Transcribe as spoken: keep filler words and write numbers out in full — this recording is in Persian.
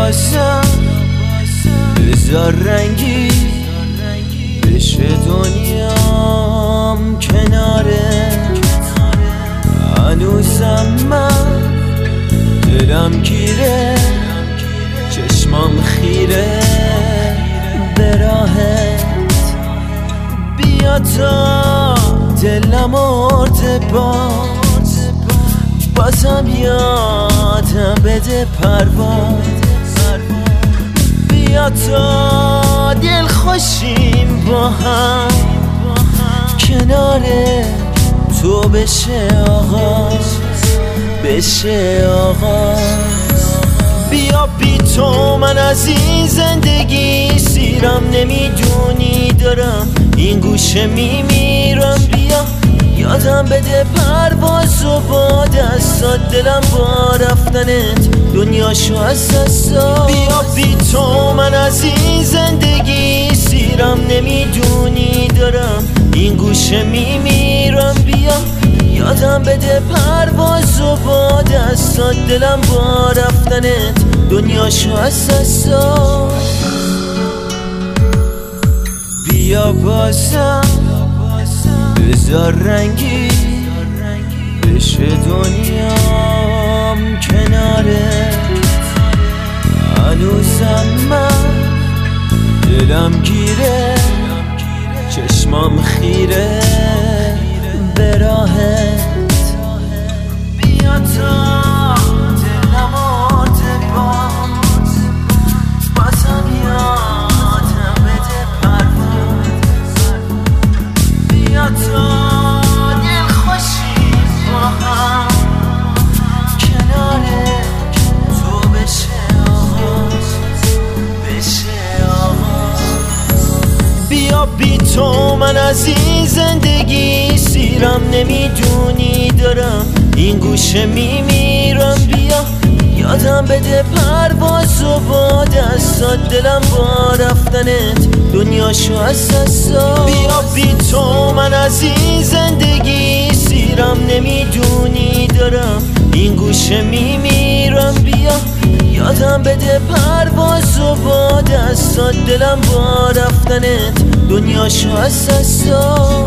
بازم بذار رنگی بشه دنیام کناره. هنوزم من دلم گیره، چشمام خیره به راهت. بیا تا دلم مرده باز، بازم یادم بده پرواز. بیا تا دل خوشیم با هم، کنار تو بشه آغاز، بشه آغاز. بیا بی تو من از این زندگی سیرم، نمیدونی دارم این گوشه میمیرم. بیا یادم بده پرواز و با دستات، دلم با رفتنت دنیاشو از دستات. بیا بی تو من از این زندگی سیرم، نمیدونی دارم این گوشه میمیرم. بیا یادم بده پرواز و با دستات، دلم با رفتنت دنیاشو از دستات. بیا بازم بذار رنگی بشه دنیام کناره. هنوزم من دلم گیره، چشمام خیره به راهت. بیا تا دلم مرده باز، بازم یادم بده پرواز. بیا تا دل خوشیم با هم، کنار تو بشه آغاز، بشه آغاز. بیا بی تو من از این زندگی سیرم، نمیدونی دارم این گوشه میمیرم. بیا یادم بده پرواز و با دستات، دلم با رفتنت دنیاشو از دستات. بیا بی تو من از این زندگی سیرم، نمیدونی دارم این گوشه میمیرم. بیا یادم بده پرواز و با دستات، دلم با رفتنت دنیاشو از دستات.